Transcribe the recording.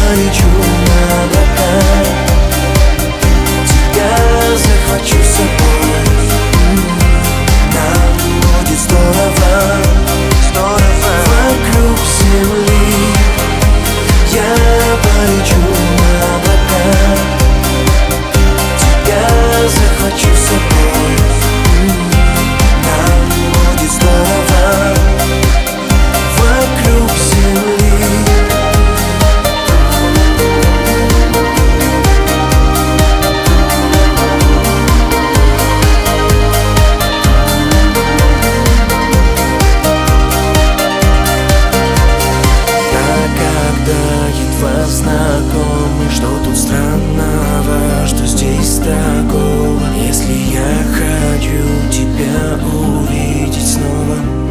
полечу на облака, тебя захвачу с собой. Нам будет здорово, здорово. Вокруг земли я полечу на облака, тебя захвачу с собой. Нам будет здорово вокруг земли. Едва знакомы, что тут странного, что здесь такого? Если я хочу тебя увидеть снова,